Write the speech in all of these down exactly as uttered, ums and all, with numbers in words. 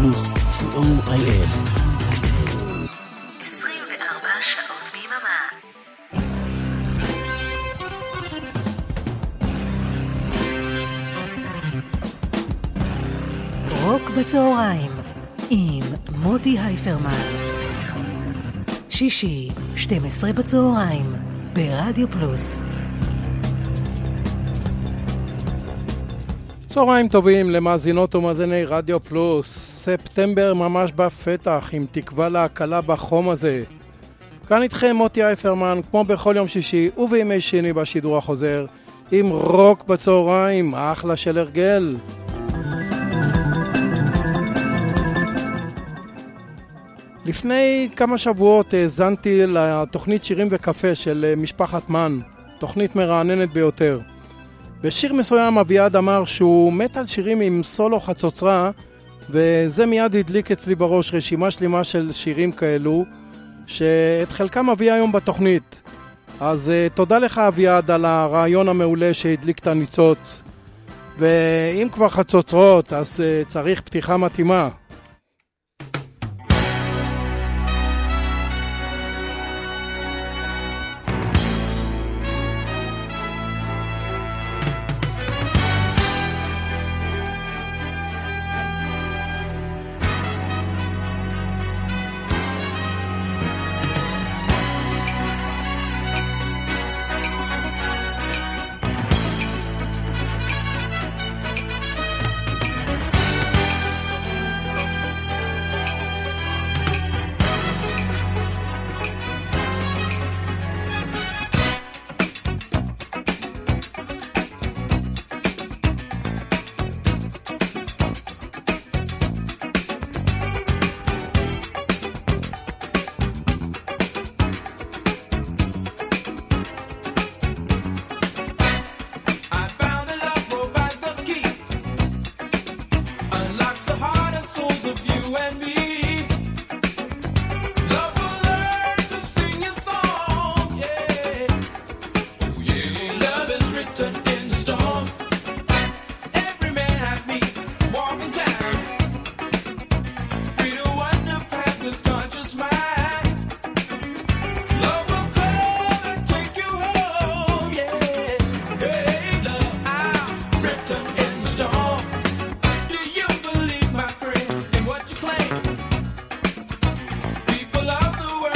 פלוס סי או איי אס. עשרים וארבע שעות ביממה. רוק בצהריים עם מוטי הייפרמן. שישי, שתים עשרה בצהריים, ברדיו פלוס. צהריים טובים למאזינות ומאזיני רדיו פלוס. ספטמבר ממש בפתח, עם תקווה להקלה בחום הזה. כאן איתכם מוטי הייפרמן, כמו בכל יום שישי ובימי שני בשידור החוזר, עם רוק בצהריים, אחלה של הרגל. לפני כמה שבועות האזנתי לתוכנית שירים וקפה של משפחת מן, תוכנית מרעננת ביותר. בשיר מסוים אביעד אמר שהוא מת על שירים עם סולו חצוצרה, וזה מיד הדליק אצלי בראש רשימה שלמה של שירים כאלו, שאת חלקם אביא היום בתוכנית. אז תודה לך אביעד על הרעיון המעולה שהדליק את הניצוץ. ואם כבר חצוצרות, אז צריך פתיחה מתאימה.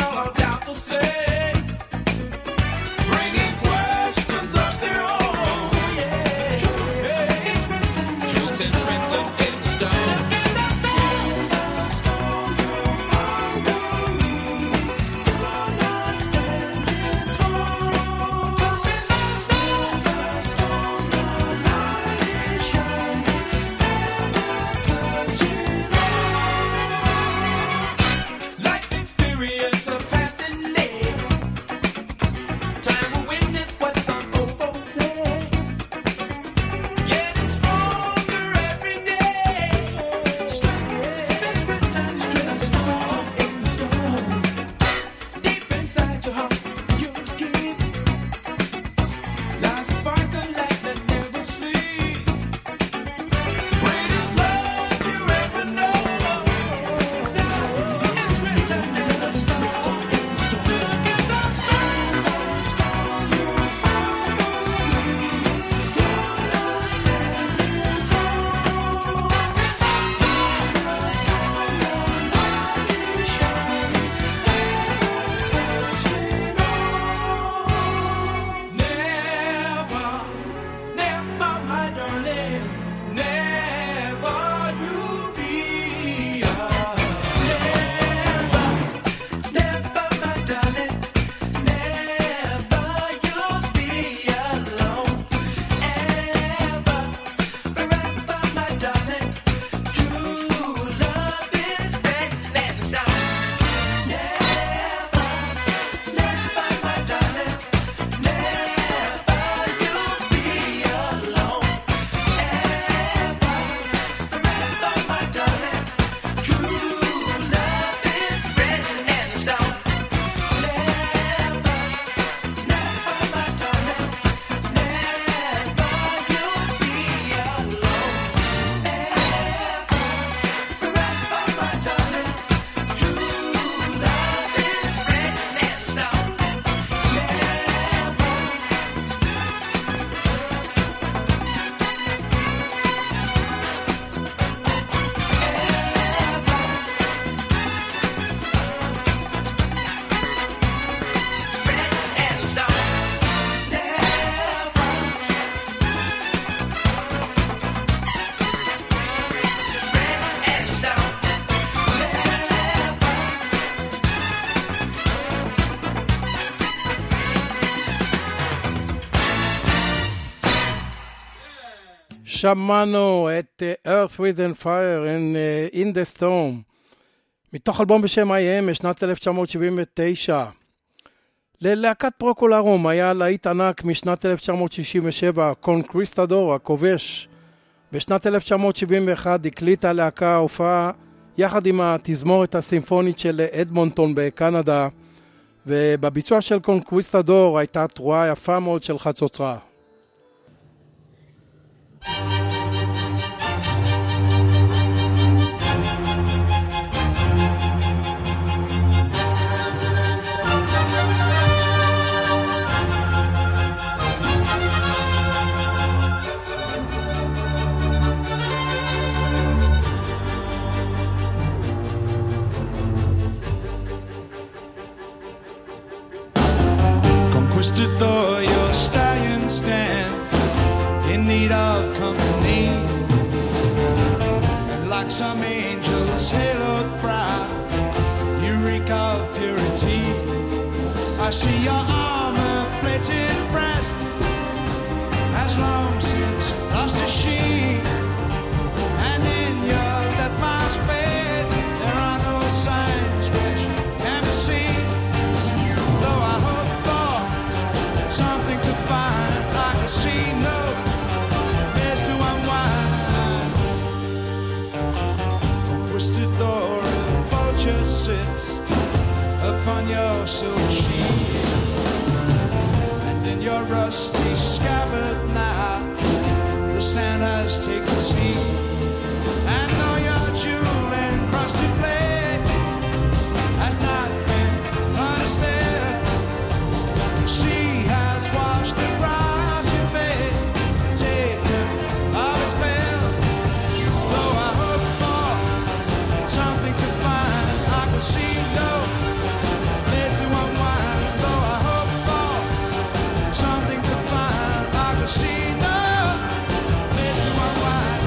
Bringing questions of their own. שמענו את uh, Earth, Wind and Fire in, uh, in the Storm, מתוך אלבום בשם I Am משנת אלף תשע מאות שבעים ותשע. ללהקת פרוקולרום היה להיט ענק משנת אלף תשע מאות שישים ושבע, קונקוויסטדור, הכובש. בשנת אלף תשע מאות שבעים ואחת הקליטה להקה הופעה יחד עם התזמורת הסימפונית של אדמונטון בקנדה, ובביצוע של קונקוויסטדור הייתה תרועה יפה מאוד של חצוצרה. Conquistador, your stallion stands in need of company, and like some angel's haloed brow, you reek of purity. I see your armor-plated breast has long since lost its sheen, and in your death mask face there are no signs which can be seen. Though I hope something to find, I can see no place to unwind. Conquistador, a vulture sits upon your silver sheet, and in your rusty scabbard now the sand has taken seat. And though your jewel encrusted blade has not been understood, she has washed across your face, taken of its spell. Though I hope for something to find, I can see no place to unwind. Though I hope for something to find, I can see no place to unwind.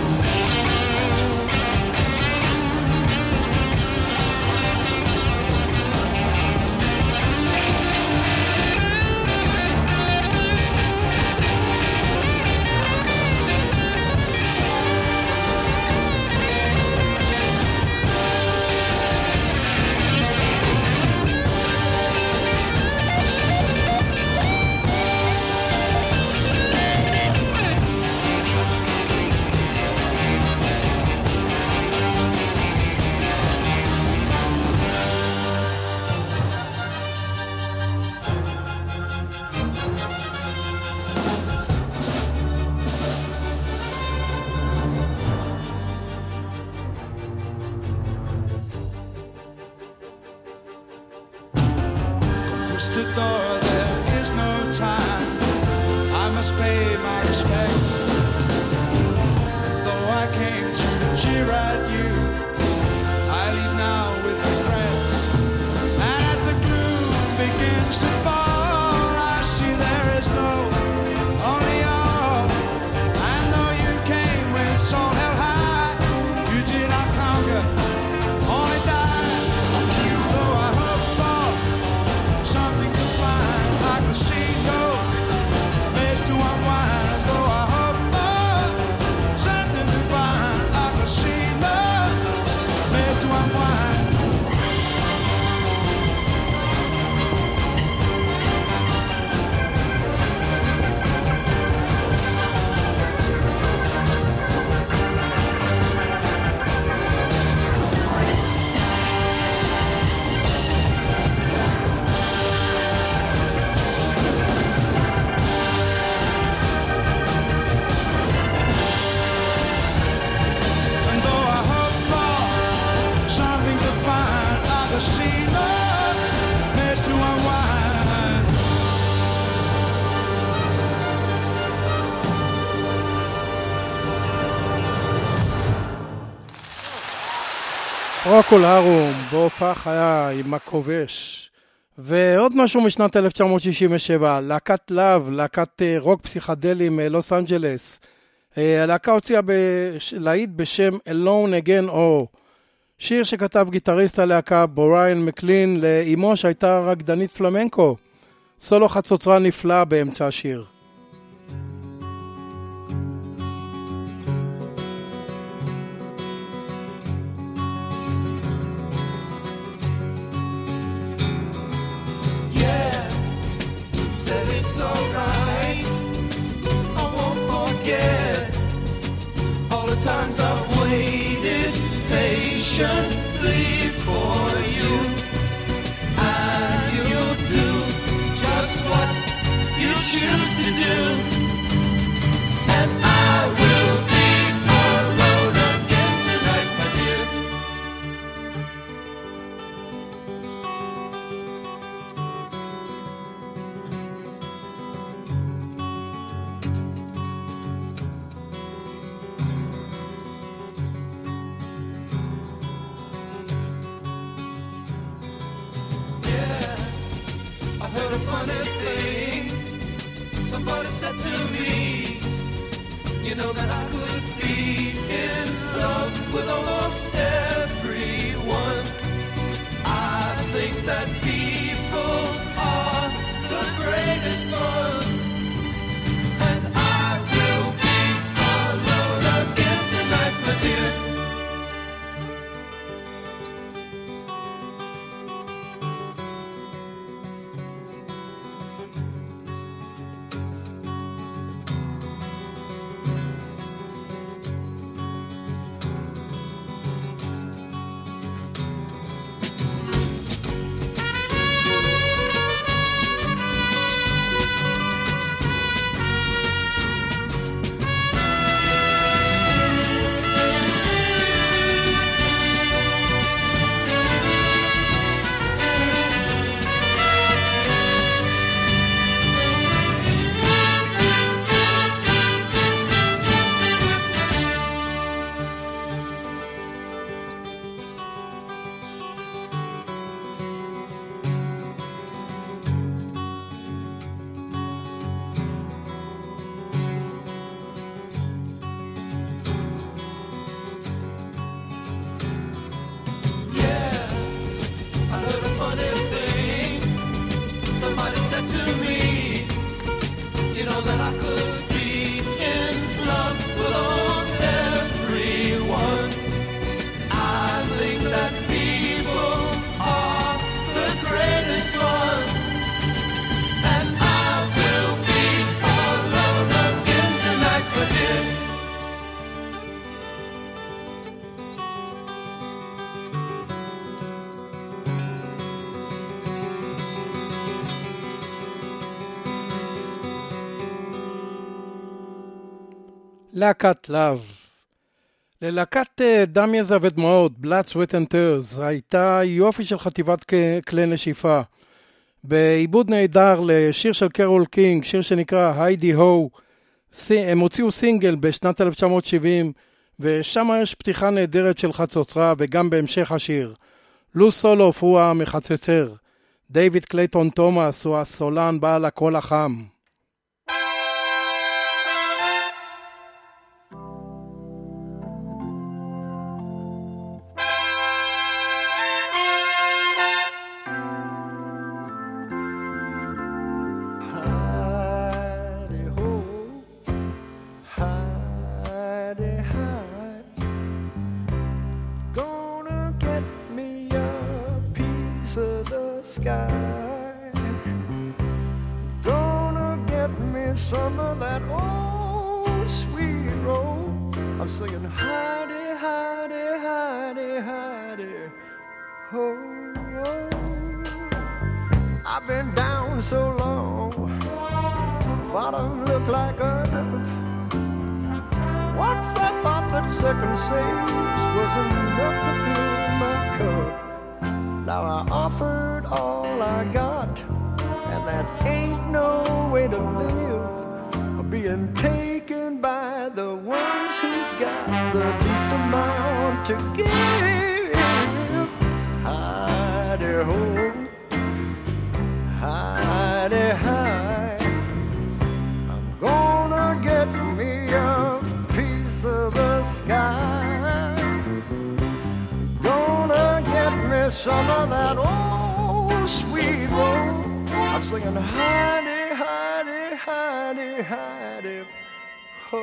Conquistador, there is no time, I must pay my respects. And though I came to cheer at you, I leave now with regrets. And as the gloom begins to fall, I see there is no only all. I know you came with soul held high, you did not conquer, only die. Though I hope for something to find, I can see no place to unwind. Though I hope for something to find, I can see no place to unwind. And though I hope for something to find, I can see no place to unwind. פרוקולרום, בהופעה חיה עם הכובש. ועוד משהו משנת אלף תשע מאות שישים ושבע, להקת לאב, להקת רוק פסיכדלי מלוס אנג'לס. הלהקה הוציאה להיט בשם Alone Again Or, שיר שכתב גיטריסט הלהקה בוריין מקלין לאמו שהייתה רקדנית פלמנקו. סולו חצוצרה נפלא באמצע השיר. Sometimes I've waited patiently for you, and you'll do just what you choose to do, and I will be alone again tonight, my dear. Heard a funny thing. Somebody said to me, you know that I could be in love with almost everyone. I think that people are the greatest fun, and I will be alone again tonight, my dear. להקת לאב. ללהקת דם יזע ודמעות, Blood, Sweat and Tears, הייתה יופי של חטיבת כלי נשיפה. בעיבוד נהדר לשיר של קרול קינג, שיר שנקרא היידי הו, הם הוציאו סינגל בשנת אלף תשע מאות שבעים, ושם יש פתיחה נהדרת של חצוצרה, וגם בהמשך השיר. לו סולוף הוא המחצצר, דיוויד קלייטון תומאס הוא הסולן בעל הקול החם. Some of that old sweet roll. I'm singing hidey, hidey, hidey, hidey, ho, ho. I've been down so long, bottom look like earth. Once I thought that second sage was enough to fill my cup. Now I offered all I got, and that ain't no way to live. Being taken by the ones who got the least amount to give. Hidey ho, hidey hi. I'm gonna get me a piece of the sky. Gonna get me some of that old sweet roll. I'm singing hidey, hidey, hidey, hidey, ho.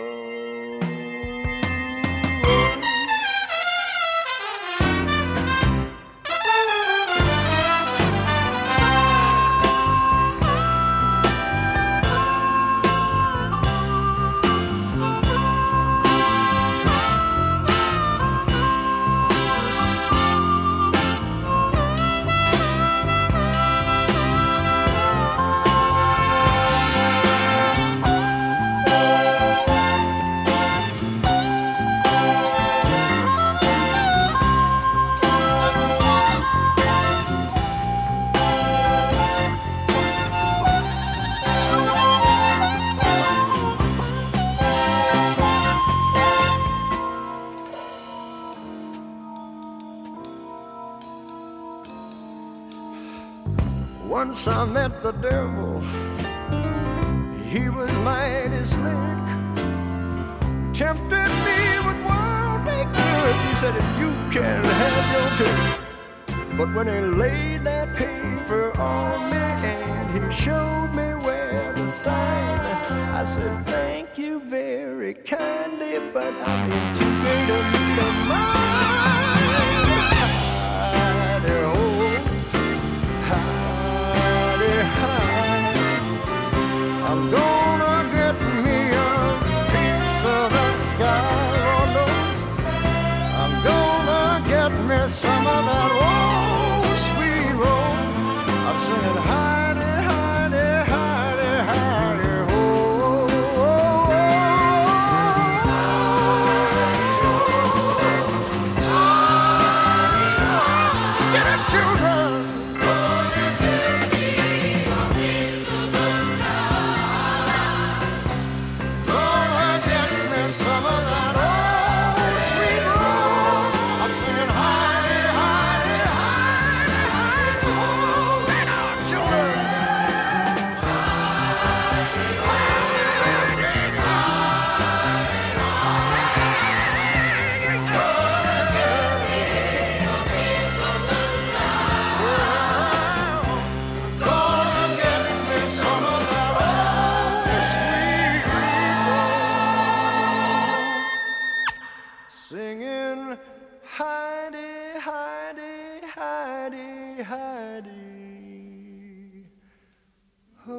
Once I met the devil, he was mighty slick. Tempted me with worldly goods. He said, if you can have your pick. But when he laid that paper on me and he showed me where to sign, I said, thank you very kindly, but I'm in too great a need of mine. Hidey ho, hidey hi. I'm gonna get me a piece of the sky, Lord knows. I'm gonna get me some of that old sweet roll. I'm singing hidey, hidey, hidey, hidey ho. Get it, children. Gonna get me some of that old sweet roll. I'm singing hidey, hidey, hidey, hidey ho. Get out, children. Gonna get me some of that old sweet roll. Singing hidey, hidey, hidey, hidey ho.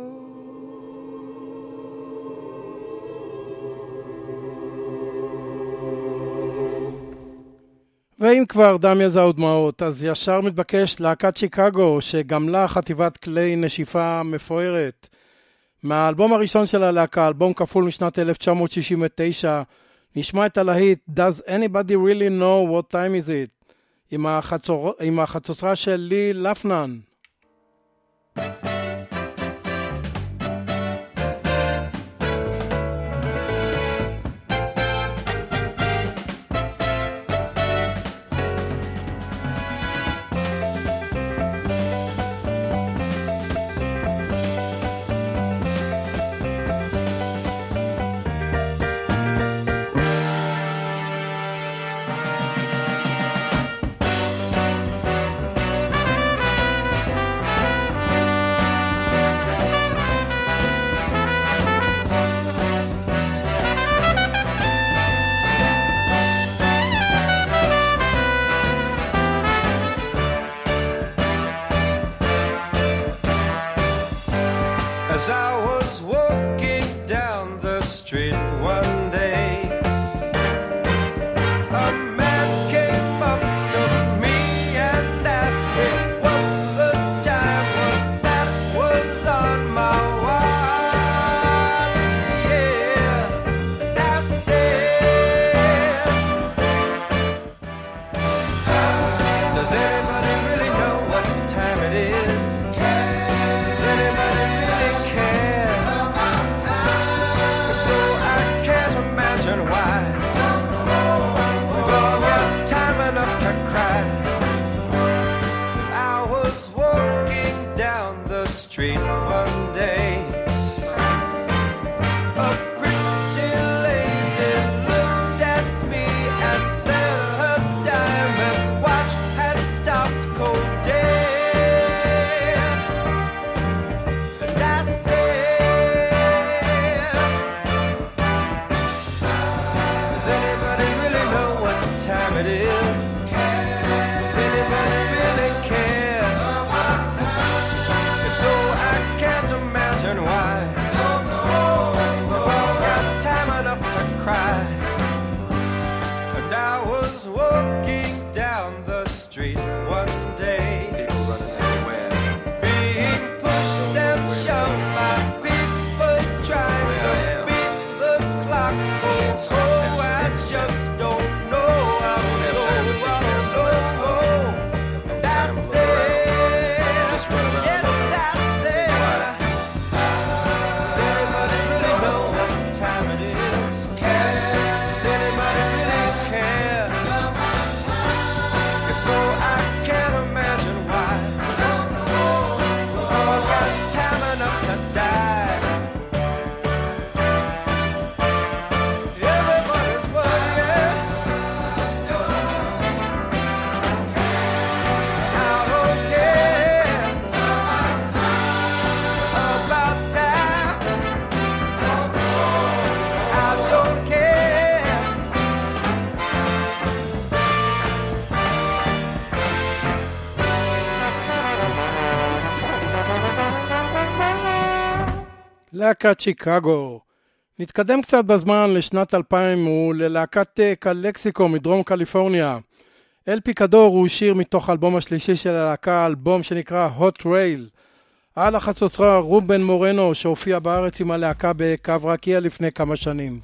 ואם כבר דם יזע ודמעות, אז ישר מתבקש להקת שיקגו, שגם לה חטיבת כלי נשיפה מפוארת. מהאלבום הראשון של הלהקה, אלבום כפול משנת אלף תשע מאות שישים ותשע, נשמע את הלהיט Does Anybody Really Know What Time Is It? עם, החצור... עם החצוצרה של לי לפנן. As I was walking down the street one day, a man came up to me and asked me what the time was that was on my watch. Yeah, and I said, does anybody really know what time it is? Does anybody really care? If so, I can't imagine why. We've all got time enough to cry. And I was walking down the street one day. A pretty lady looked at me and said her diamond watch had stopped cold dead. And I said, does anybody really know what time it is? Does anybody really care? If so, I can't imagine why. We've all got time enough to cry. And I was walking down the street one day, people running everywhere, being pushed and shoved by people trying to beat the clock. Oh, oh, I just don't know. I don't know. I don't know. And I said, yes, I said, does anybody really know what time it is? Does anybody really care? If so, I can't imagine why. We've all להקת שיקגו. נתקדם קצת בזמן לשנת אלפיים וללהקת קלקסיקו מדרום קליפורניה. אל פיקדור הוא שיר מתוך האלבום השלישי של הלהקה, אלבום שנקרא Hot Rail. על החצוצרה רובן מורנו שהופיע בארץ עם הלהקה בקו רקיע לפני כמה שנים.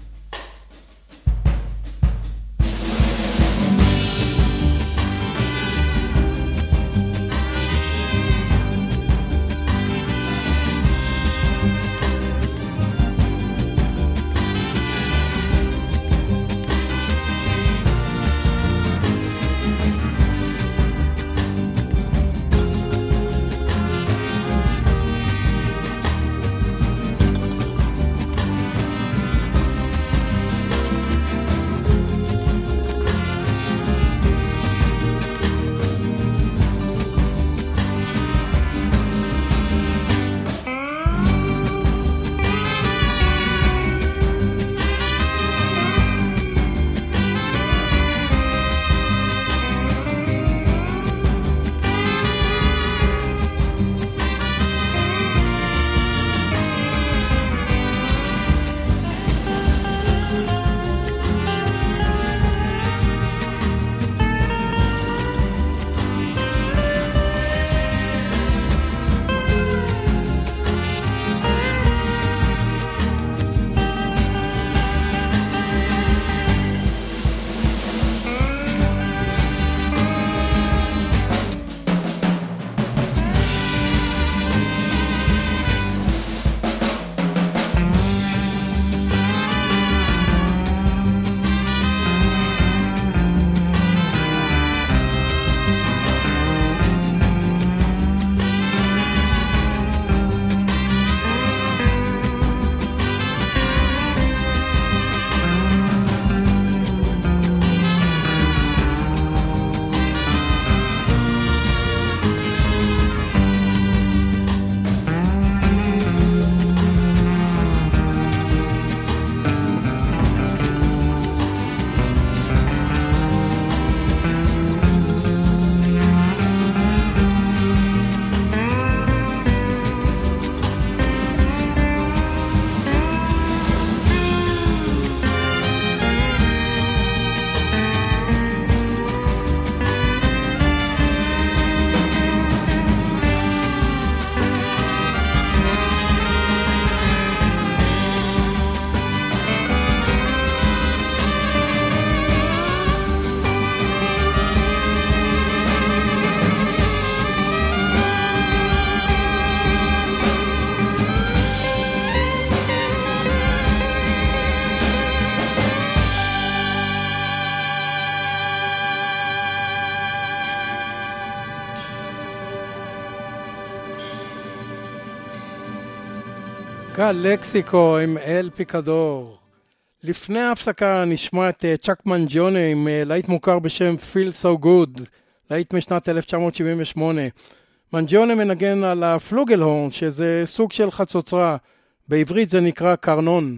קלקסיקו עם אל פיקדור. לפני ההפסקה נשמע את צ'אק מנג'יונה עם להיט מוכר בשם Feel So Good, להיט משנת אלף תשע מאות שבעים ושמונה. מנג'יונה מנגן על הפלוגלהורן, שזה סוג של חצוצרה, בעברית זה נקרא קרנון.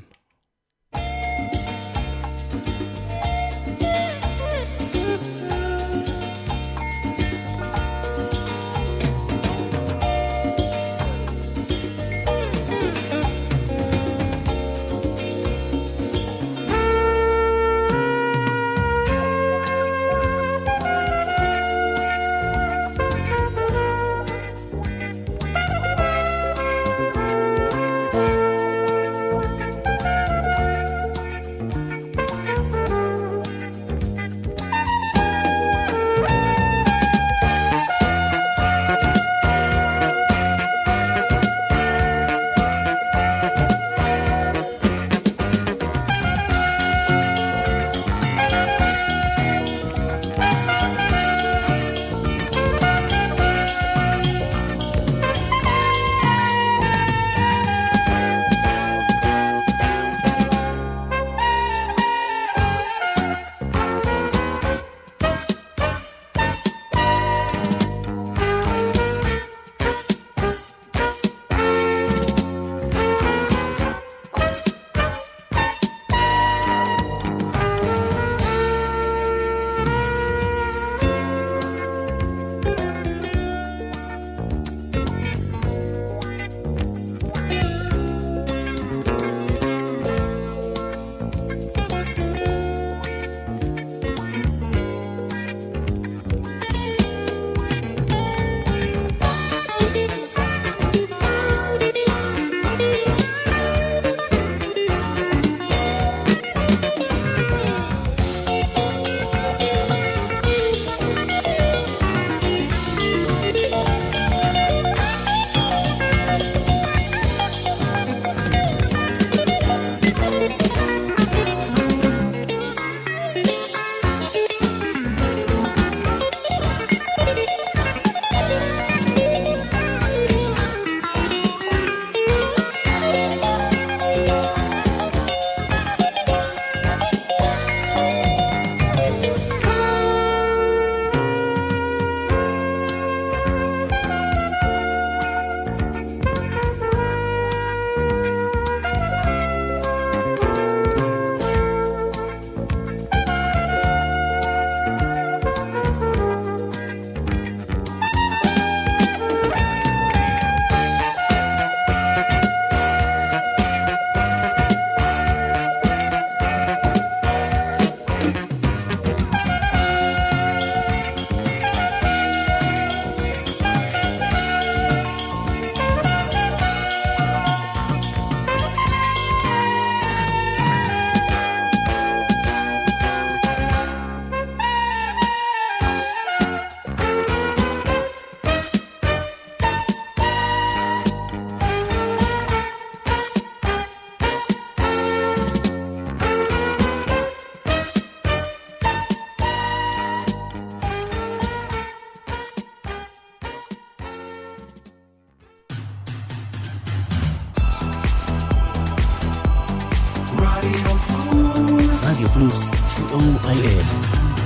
רדיו פלוס, סי או איי אס.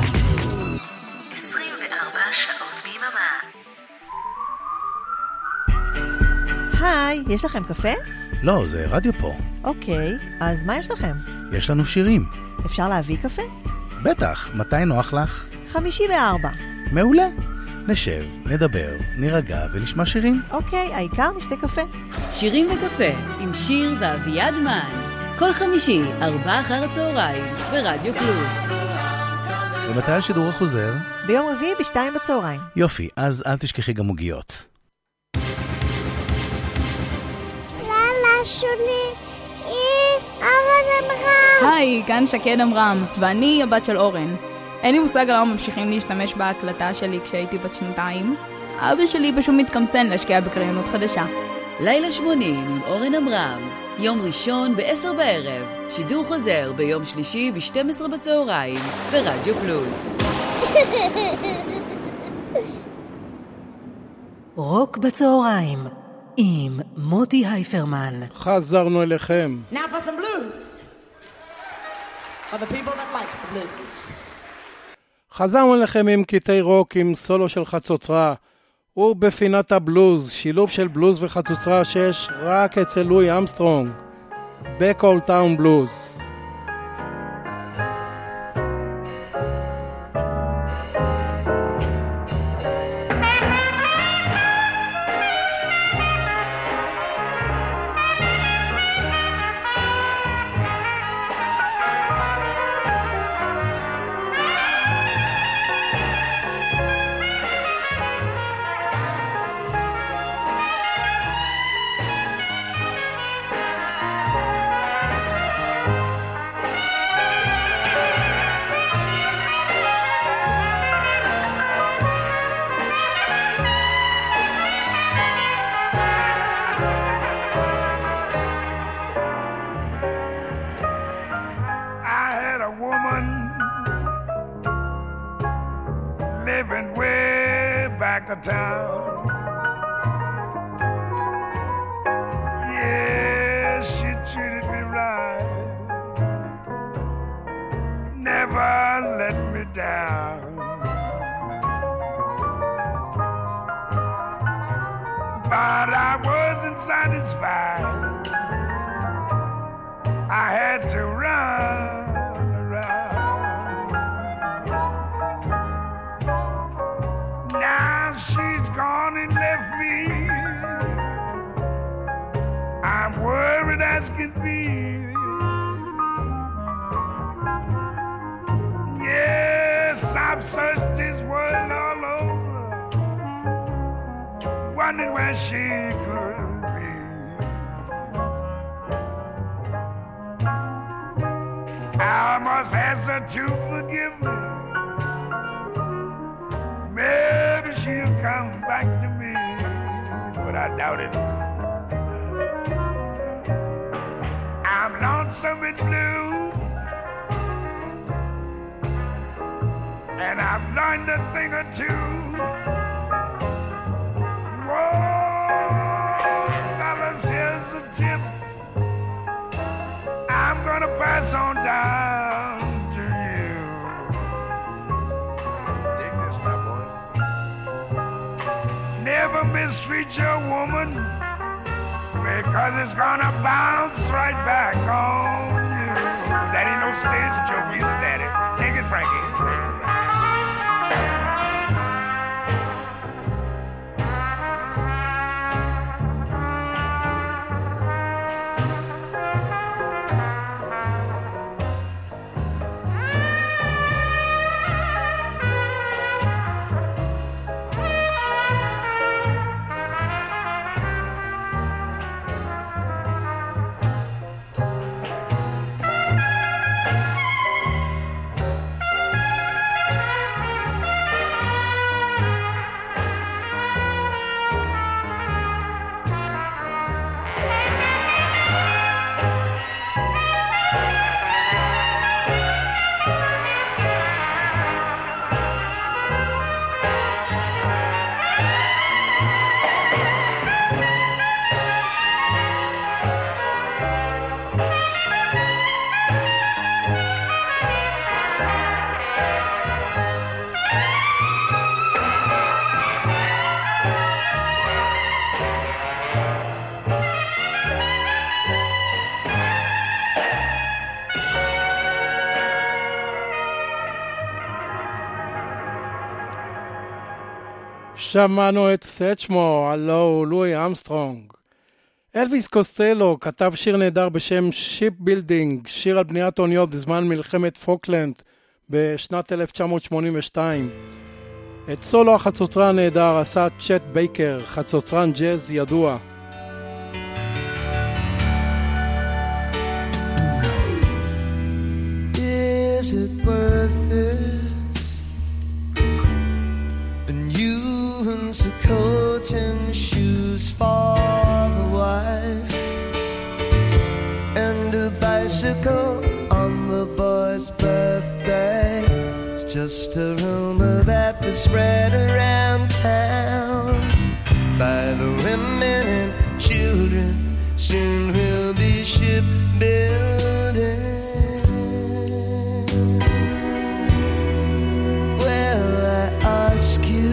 עשרים וארבע שעות ביממה. היי, יש לכם קפה? לא, זה רדיו פה. אוקיי, אז מה יש לכם? יש לנו שירים. אפשר להביא קפה? בטח, מתי נוח לך? חמישי בארבע. מעולה. נשב, נדבר, נירגע ונשמע שירים. אוקיי, העיקר נשתה קפה. שירים וקפה עם שיר ואביעד מן. כל חמישי, ארבע אחר הצהריים, ברדיו פלוס. ומתי השידור החוזר? ביום רביעי בשתיים בצהריים. יופי, אז אל תשכחי גם עוגיות. לאללה שולי, היא אורן אמרם. היי, כאן שקד אמרם, ואני הבת של אורן. אין לי מושג על למה ממשיכים להשתמש בהקלטה שלי כשהייתי בת שנתיים. אבא שלי פשוט מתקמצן להשקיע בקריינות חדשה. לילה שמונים עם אורן אמרם. יום ראשון בעשר בערב. שידור חוזר ביום שלישי ב-שתים עשרה בצהריים ברדיו פלוס. רוק בצהריים עם מוטי הייפרמן. חזרנו אליכם. Now for some blues. For the people that likes the blues. חזרנו אליכם עם קטעי רוק עם סולו של חצוצרה. ובפינת הבלוז, שילוב של בלוז וחצוצרה שיש רק אצל לואי אמסטרונג. Back Old Town Blues. Town. Yeah, she treated me right, never let me down. But I wasn't satisfied, I had to run. She's gone and left me. I'm worried as can be. Yes, I've searched this world all over, wondering where she could be. I must ask her to forgive me. Maybe she'll come back to me, but I doubt it. I'm lonesome and blue, and I've learned a thing or two. Whoa, fellas, here's a tip. I'm gonna pass on down to you. Dig this now, boy. Never mistreat your woman, because it's gonna bounce right back on you. That ain't no stage joke either, Daddy. Take it, Frankie. שמענו את סצ'מו, הלו לואי אמסטרונג. אלוויס קוסטלו כתב שיר נהדר בשם שיפ בילדינג, שיר על בניית אוניות בזמן מלחמת פוקלנד בשנת אלף תשע מאות שמונים ושתיים. את סולו החצוצרן הנהדר עשה צ'ט בייקר, חצוצרן ג'אז ידוע. Is it worth it? A coat and shoes for the wife, and a bicycle on the boy's birthday. It's just a rumor that was spread around town by the women and children. Soon we'll be shipbuilding. Well, I ask you,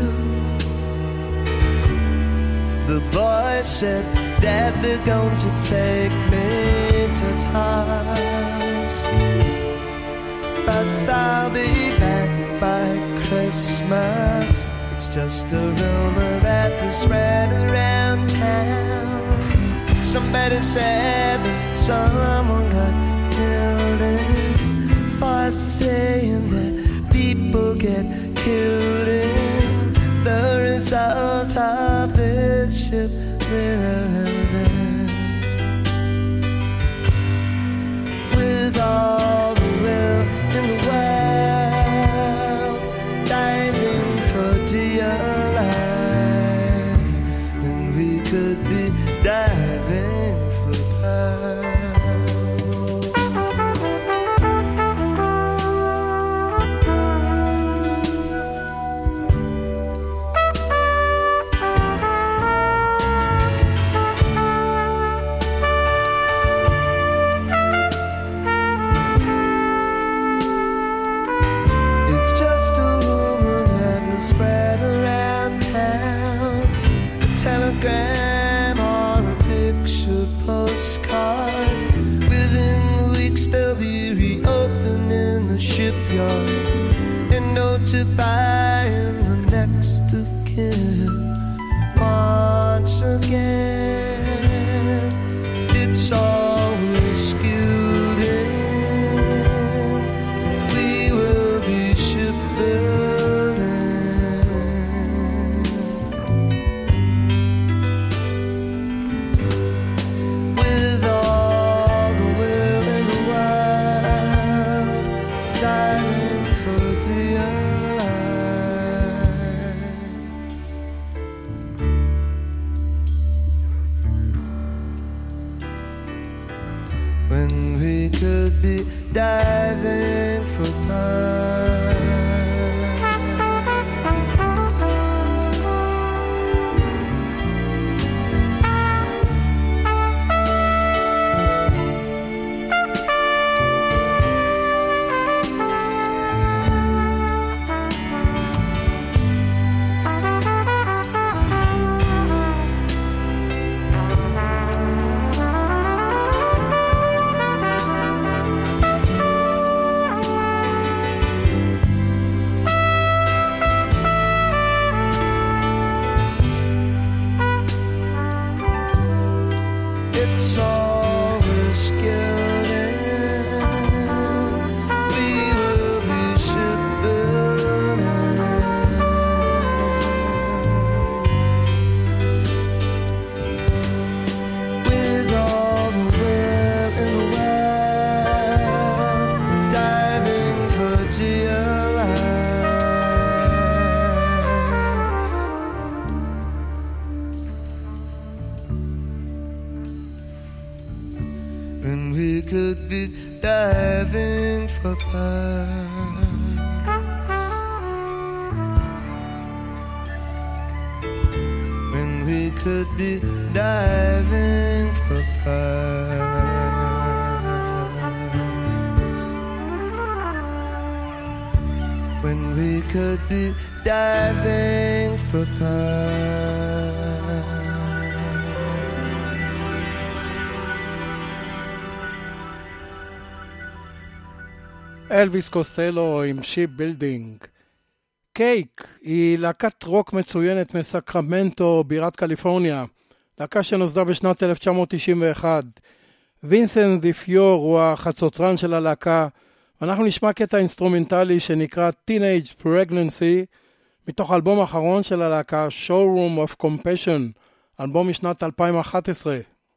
the boy said, Dad, they're going to take me to task, but I'll be back by Christmas. It's just a rumor that was spread around town. Somebody said that someone got killed in for saying that people get killed in the result of this shipbuilding. With all the will in the world, diving for dear life, and we could be diving for pearls. Spread around town, a telegram or a picture postcard. Within weeks they'll be reopening the shipyard and notifying the next of kin. Once again, it's always skilled in. We will be shipbuilding. Diving for could be diving for pearls. When we could be diving for pearls. When we could be diving for pearls. אלוויס קוסטלו עם שיפ בילדינג. קייק היא להקת רוק מצוינת מסקרמנטו, בירת קליפורניה. להקה שנוסדה בשנת אלף תשע מאות תשעים ואחת. וינסנט די פיור הוא החצוצרן של הלהקה, ואנחנו נשמע קטע אינסטרומנטלי שנקרא Teenage Pregnancy, מתוך אלבום האחרון של הלהקה, Showroom of Compassion, אלבום משנת אלפיים ואחת עשרה.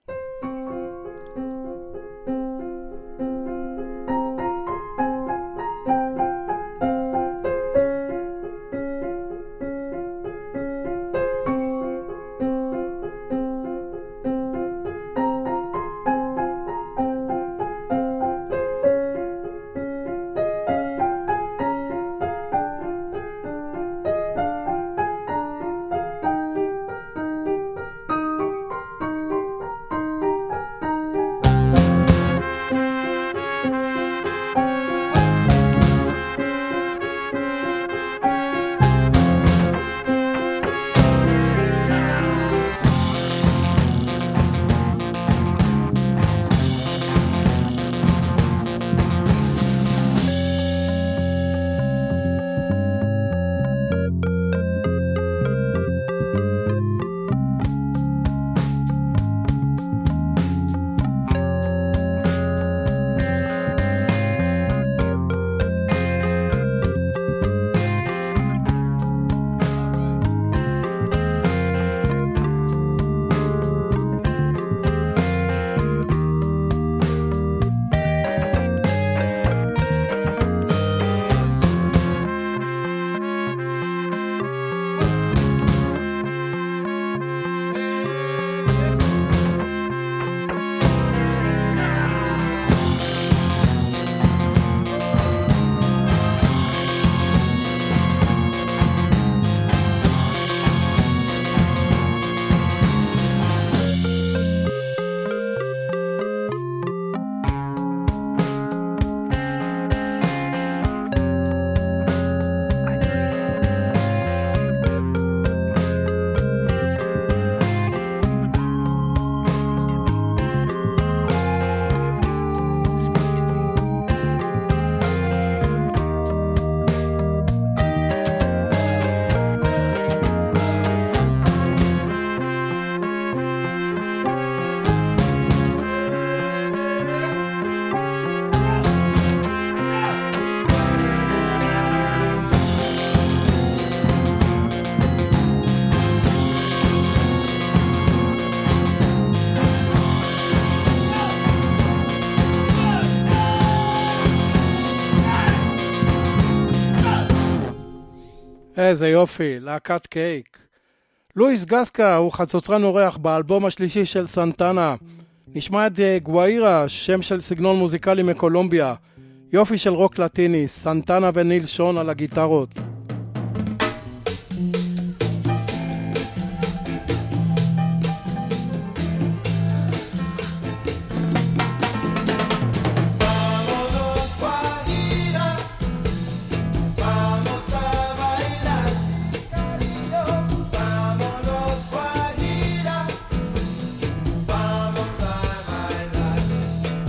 איזה יופי, להקת קייק. לואיס גסקה הוא חצוצרן אורח באלבום השלישי של סנטנה. נשמע את גואירה, שם של סגנון מוזיקלי מקולומביה. יופי של רוק לטיני, סנטנה וניל שון על הגיטרות.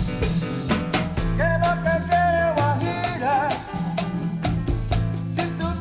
Si tú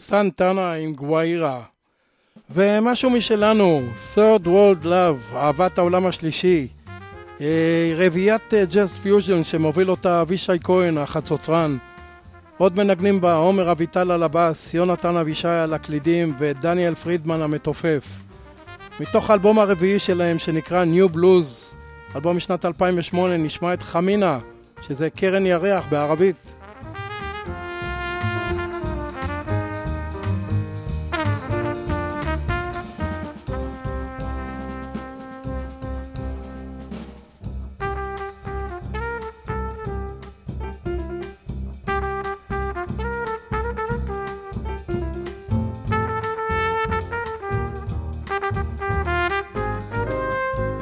סנטנה עם גוויירה. ומשהו משלנו, Third World Love, אהבת העולם השלישי. רביעיית ג'אז פיוז'ן שמוביל אותה אבישי כהן, החצוצרן. עוד מנגנים בה עומר אביטל על הבאס, יונתן אבישי על הקלידים ודניאל פרידמן המתופף. מתוך האלבום הרביעי שלהם שנקרא New Blues, אלבום משנת אלפיים ושמונה, נשמע את חמינה, שזה קרן ירח בערבית.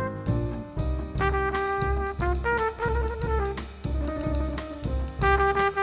Thank you.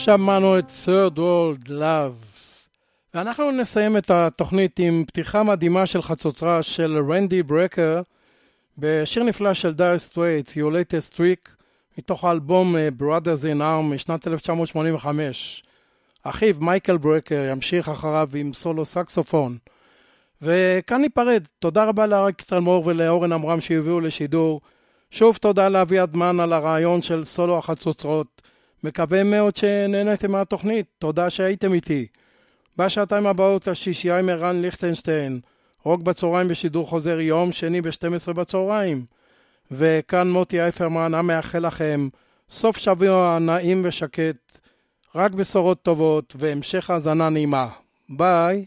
שמענו את Third World Love. ואנחנו נסיים את התוכנית עם פתיחה מדהימה של חצוצרה של רנדי ברקר, בשיר נפלא של Dire Straits, Your Latest Trick, מתוך האלבום Brothers in Arms משנת אלף תשע מאות שמונים וחמש. אחיו מייקל ברקר ימשיך אחריו עם סולו סקסופון. וכאן ניפרד. תודה רבה לאריק תלמור ולאורן אמרם שהביאו לשידור. שוב תודה לאבי אדמן על הרעיון של סולו החצוצרות. מקווה מאוד שנהנתם מהתוכנית. תודה שהייתם איתי. בשעתיים הבאות השישייה עם ערן ליכטנשטיין. רוק בצהריים בשידור חוזר יום שני ב-שתים עשרה בצהריים. וכאן מוטי אייפרמן המאחל לכם סוף שבוע נעים ושקט. רק בשורות טובות והמשך האזנה נעימה. ביי.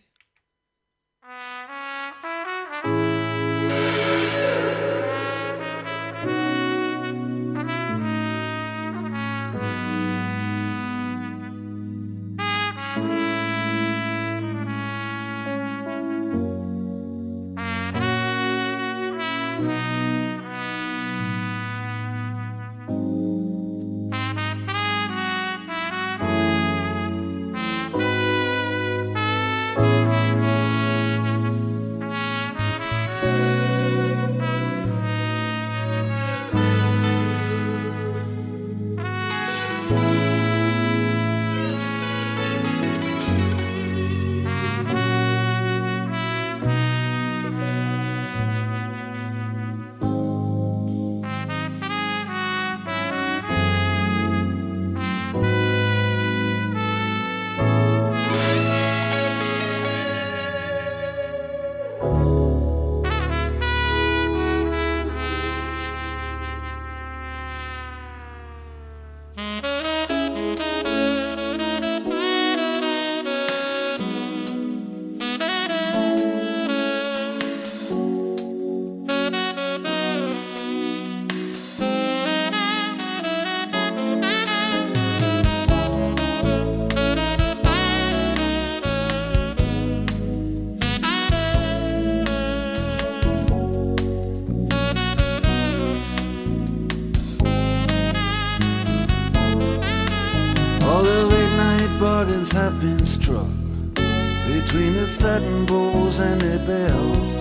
Have been struck between the satin bowls and their bells.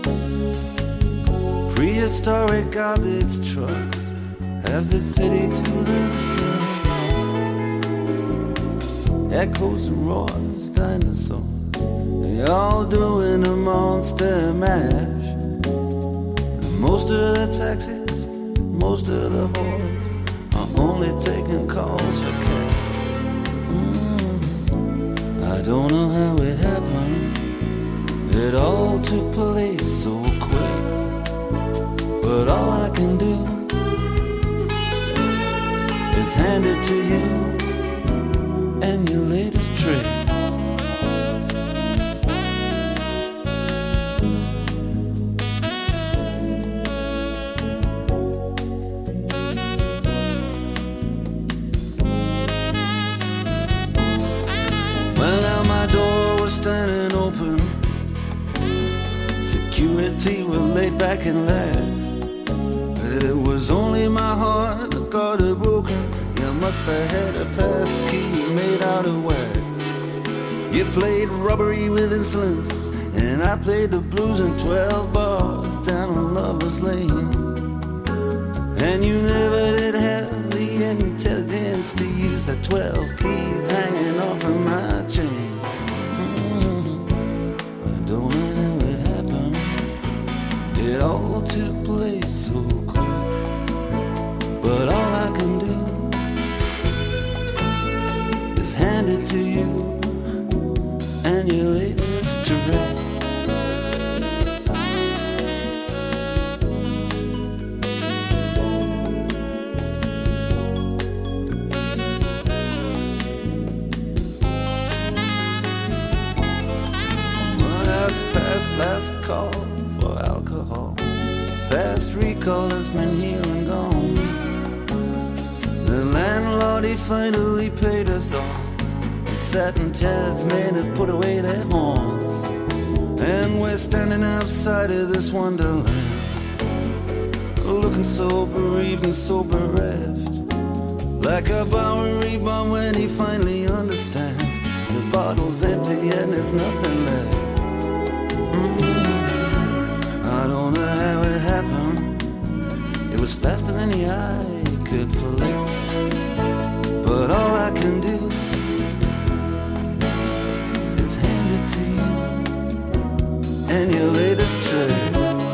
Prehistoric garbage trucks have the city to themselves. Echoes and roars, dinosaurs, they all doing a monster mash. And most of the taxis, most of the whores are only taking calls for cash. I don't know how it happened. It all took place so quick. But all I can do is hand it to you and your latest trick. Standing open, security were laid back and lax. It was only my heart that got it broken. You must have had a pass key made out of wax. You played robbery with insolence, and I played the blues in twelve bars down on Lover's Lane. And you never did have the intelligence to use the twelve keys hanging off of my chain. It all took place so quick, but all I can do is hand it to you and your latest trick. Well, that's past last call for alcohol. Fast recall has been here and gone. The landlord, he finally paid us all. The satin chairs men have put away their horns. And we're standing outside of this wonderland, looking so bereaved and so bereft, like a Bowery bomb when he finally understands the bottle's empty and there's nothing left. Mm-hmm. I don't know how it happened. It was faster than the eye could flick. But all I can do is hand it to you and your latest trick.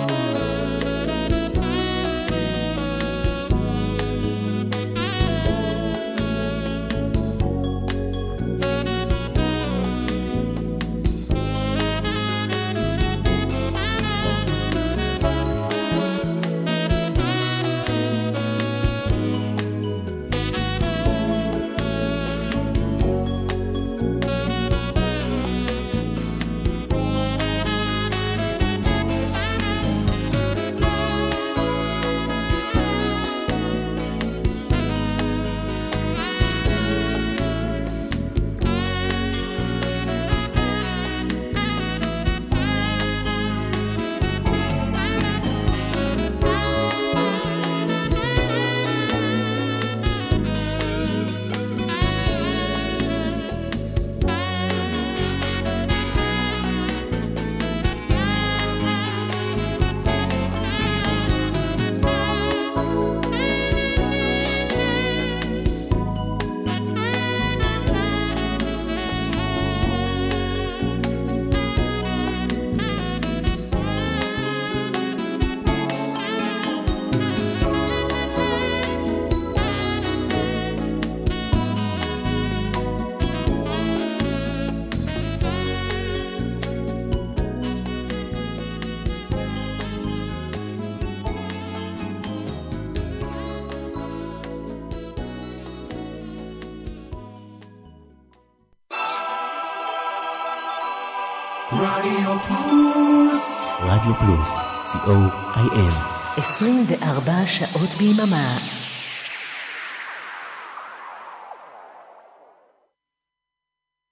רדיו פלוס. רדיו פלוס, סי או איי אל. עשרים וארבע שעות ביממה.